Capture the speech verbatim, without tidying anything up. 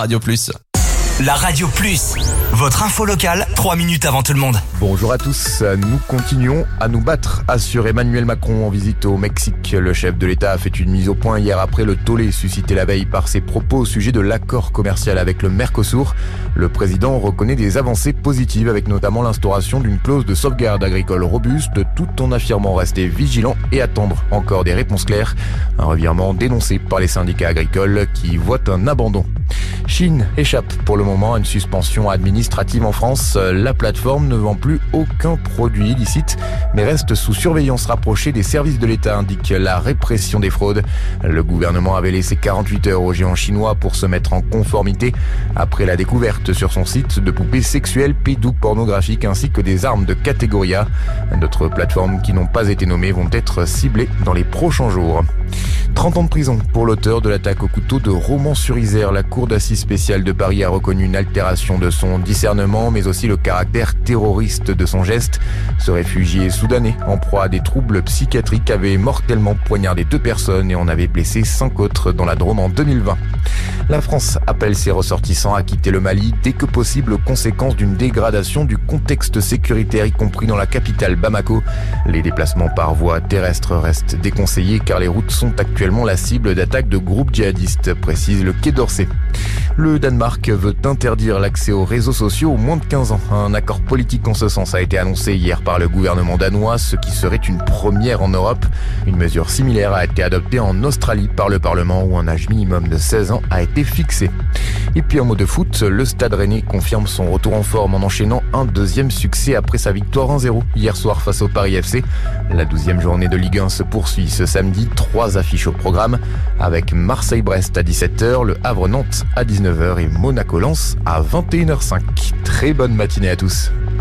Radio Plus. La Radio Plus, votre info locale, trois minutes avant tout le monde. Bonjour à tous, nous continuons à nous battre, assure Emmanuel Macron en visite au Mexique. Le chef de l'État a fait une mise au point hier après le tollé suscité la veille par ses propos au sujet de l'accord commercial avec le Mercosur. Le président reconnaît des avancées positives avec notamment l'instauration d'une clause de sauvegarde agricole robuste tout en affirmant rester vigilant et attendre encore des réponses claires. Un revirement dénoncé par les syndicats agricoles qui voient un abandon. Chine échappe pour le moment à une suspension administrative en France. La plateforme ne vend plus aucun produit illicite, mais reste sous surveillance rapprochée des services de l'État, indique la répression des fraudes. Le gouvernement avait laissé quarante-huit heures au géant chinois pour se mettre en conformité après la découverte sur son site de poupées sexuelles pédopornographiques ainsi que des armes de catégorie A. D'autres plateformes qui n'ont pas été nommées vont être ciblées dans les prochains jours. trente ans de prison pour l'auteur de l'attaque au couteau de Romans-sur-Isère. La cour d'assises spéciale de Paris a reconnu une altération de son discernement, mais aussi le caractère terroriste de son geste. Ce réfugié soudanais, en proie à des troubles psychiatriques, avait mortellement poignardé deux personnes et en avait blessé cinq autres dans la Drôme en deux mille vingt. La France appelle ses ressortissants à quitter le Mali dès que possible, conséquence d'une dégradation du contexte sécuritaire, y compris dans la capitale Bamako. Les déplacements par voie terrestre restent déconseillés car les routes sont actuellement la cible d'attaques de groupes djihadistes, précise le Quai d'Orsay. Le Danemark veut interdire l'accès aux réseaux sociaux aux moins de quinze ans. Un accord politique en ce sens a été annoncé hier par le gouvernement danois, ce qui serait une première en Europe. Une mesure similaire a été adoptée en Australie par le Parlement où un âge minimum de seize ans a été fixé. Et puis en mot de foot, le Stade Rennais confirme son retour en forme en enchaînant un deuxième succès après sa victoire un zéro hier soir face au Paris F C. La douzième journée de Ligue un se poursuit ce samedi. Trois affiches au programme avec Marseille-Brest à dix-sept heures, le Havre-Nantes à dix-neuf heures et Monaco-Lens à vingt et une heures cinq. Très bonne matinée à tous.